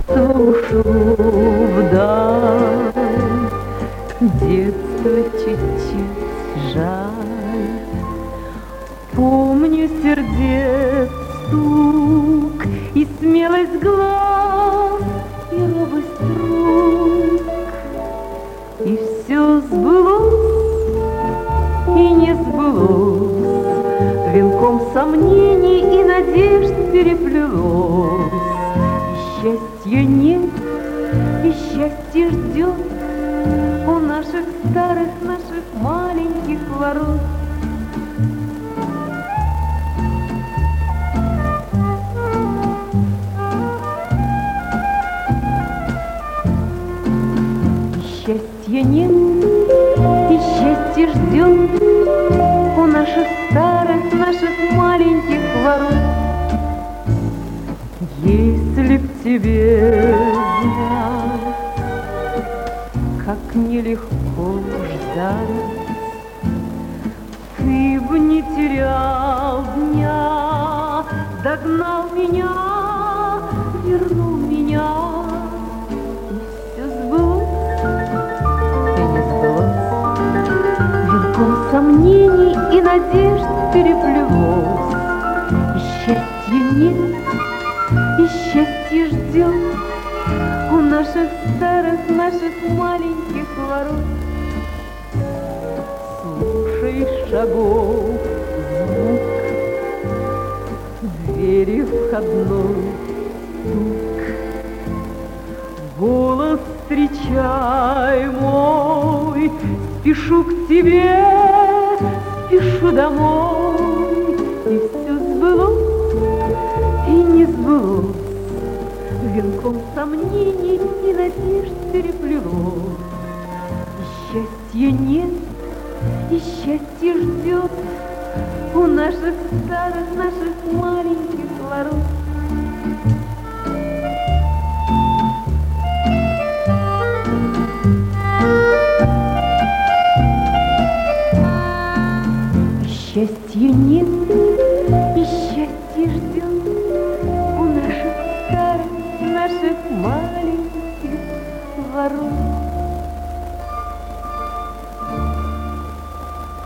Слушаю вдаль, детство чуть-чуть жаль. Помню сердец стук и смелость глаз, и робость рук. И все сбылось, и не сбылось, венком сомнений и надежд переплелось. И счастья нет, и счастье ждет у наших старых, наших маленьких ворот. Счастья нет, и счастье ждет у наших старых, наших маленьких ворот. Если б тебе знать, как нелегко ждать, ты б не терял дня, догнал меня, вернул меня. Сомнений и надежд переплелось. И счастья нет, и счастье ждет у наших старых, наших маленьких ворот. Слушай шагов звук, двери входной стук, голос встречай мой, спешу к тебе, спешу домой. И все сбылось, и не сбылось, венком сомнений и надежд переплелось. И счастья нет, и счастье ждет у наших старых, наших маленьких ворот. Счастья нет, и счастье ждет у наших старых, наших маленьких ворот.